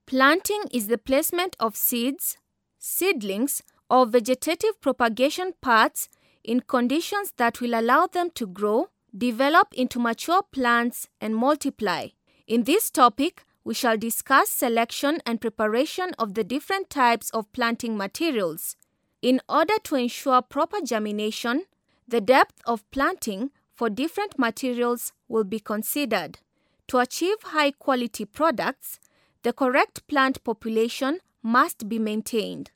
Planting is the placement of seeds, seedlings, or vegetative propagation parts in conditions that will allow them to grow, develop into mature plants, and multiply. In this topic, we shall discuss selection and preparation of the different types of planting materials. In order to ensure proper germination, the depth of planting for different materials will be considered. To achieve high-quality products, the correct plant population must be maintained.